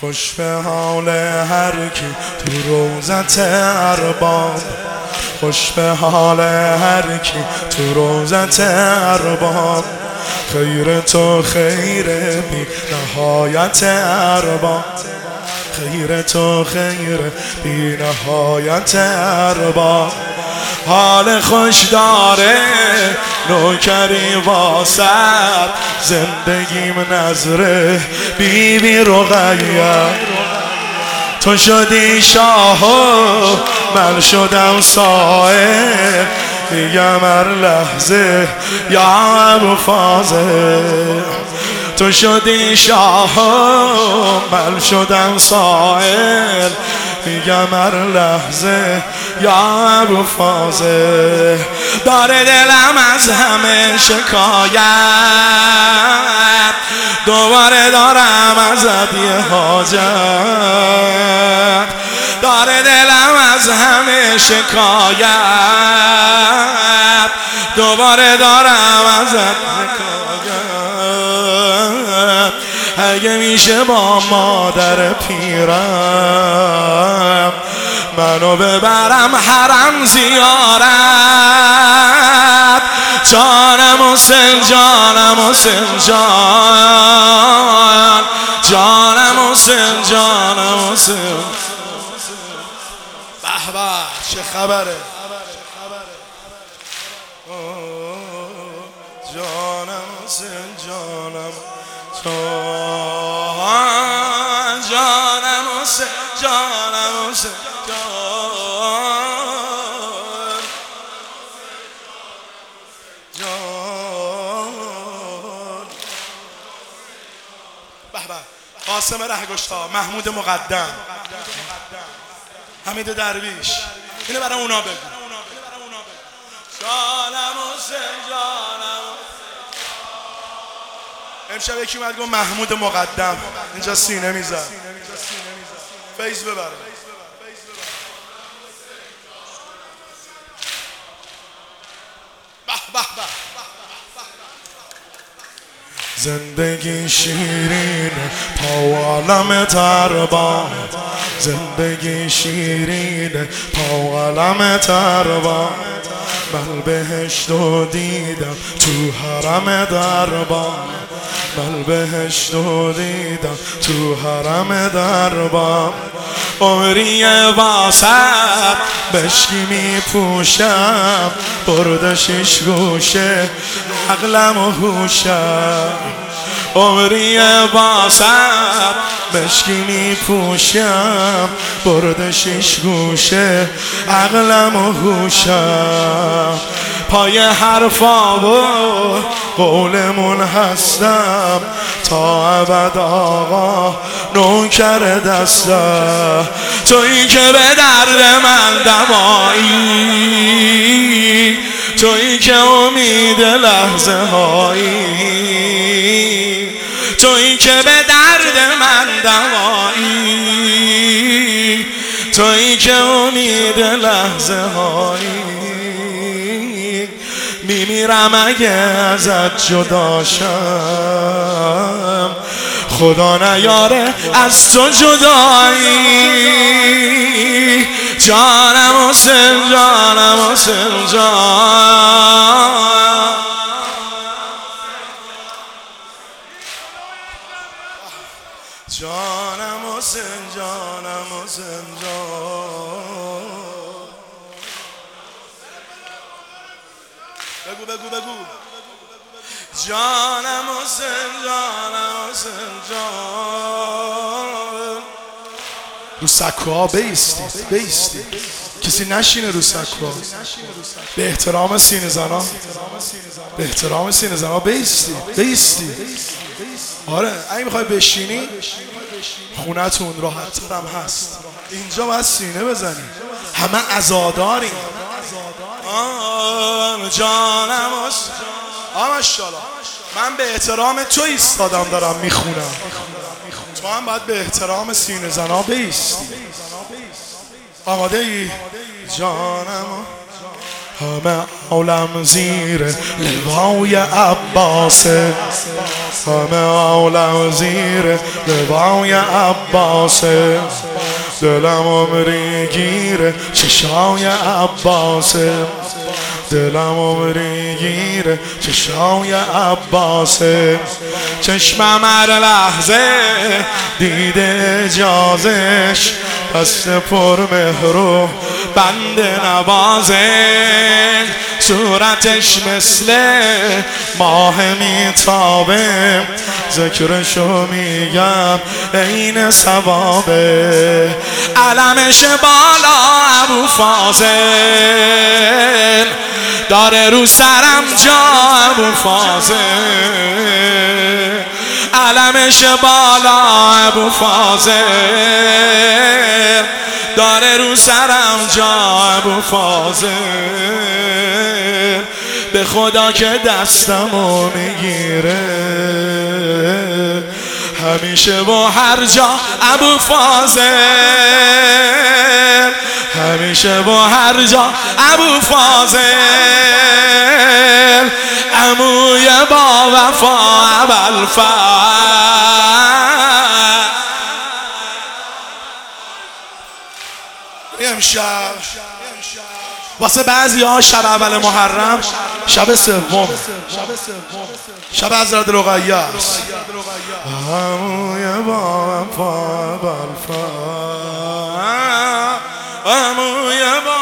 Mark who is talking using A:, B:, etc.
A: خوش به حال هر کی تو روزت ارباب، خوش به حال هر کی تو روزت ارباب. خیر تو خیر بی نهایت ارباب، خیر تو خیر بی نهایت ارباب. حال خوش داره نوکری واسد، زندگیم نظره بی بی رقیه. تو شدی شاه و من شدم صاحب، میگم هر لحظه یا ابوالفاضل. تو شدی شاه و من شدم صاحب، میگم هر لحظه یا ابوالفاضل. داره دلم از همه شکایت، دوباره دارم ازت یه حاجت. داره دلم از همه شکایت، دوباره دارم ازت شکایت. اگه میشه با مادر پیرم منو ببرم حرم زیارت. جانم حسین، جانم حسین جان، جانم حسین، جانم حسین. به به چه خبره؟ جانم حسین، جانم جانم حسین، جانم حسین جان. به به قاسم رهگشتا، محمود مقدم، حمید درویش. اینو برای اونا بگو. جانم حسین، جانم. امشب یکی اومد گفت محمود مقدم، اینجا سینه میزد. فیض ببره. به به به. زندگی شیرین تا عالم تربا، زندگی شیرین تا عالم تربا. من بهشتو دیدم تو حرم دربا، من بهشتو دیدم تو حرم دربا. عمری واسط بشکی می پوشم، برد شش گوشه عقلم و هوشم. عمری واسط بشکی می پوشم، برد شش گوشه عقلم و هوشم. پای حرفا و قولمون هستم، تا ابد آقا نوکر دستم. تویی که به درد من دوایی، تویی که امید لحظه هایی، تویی که به درد من دوایی، تویی که امید لحظه هایی. میمیرم اگه ازت جداشم، خدا نیاره از تو جدایی. جانم حسین، جانم حسین جان. جانم حسین، جانم حسین جان. بگو بگو بگو. جانم حسین، جانم حسین جان. رو سکوها بیستید، بیستید، کسی نشینه رو سکوها. به احترام سینه زنا، به احترام سینه زنا بیستید، بیستید. آره اگه میخوای بشینی خونتون راحت ترم هست، اینجا باید سینه بزنی. همه عزاداریم. جانم حسین. ماشاءالله. من به احترام تو ایستادم دارم میخونم، تو هم باید به احترام سینه زنا بیستی. آماده ای؟ جانم همه عالم زیر لوای عباسه، همه عالم زیر لوای عباسه، دلم عمری گیره چشای عباسه، دلم عمری گیره چشای عباسه، چشمم هر لحظه دیده اجازش، دست پر مهر و بند نوازش، صورتش مثل ماه میتابه، ذکرشو میگم عین ثوابه، علمش بالا ابو فاضل، داره رو سرم جا ابو فاضل، علمش بالا ابو فاضل، داره رو سرم جا ابو فاضل، به خدا که دستمو میگیره همیشه و هر جا ابو فاضل، همیشه و هر جا ابو فاضل، عموی با وفا ابوالفضل. امشب واسه بعضی ها شب اول محرم شب سوم، شب حضرت رقیه است. عموی با وفا ابوالفضل، عموی با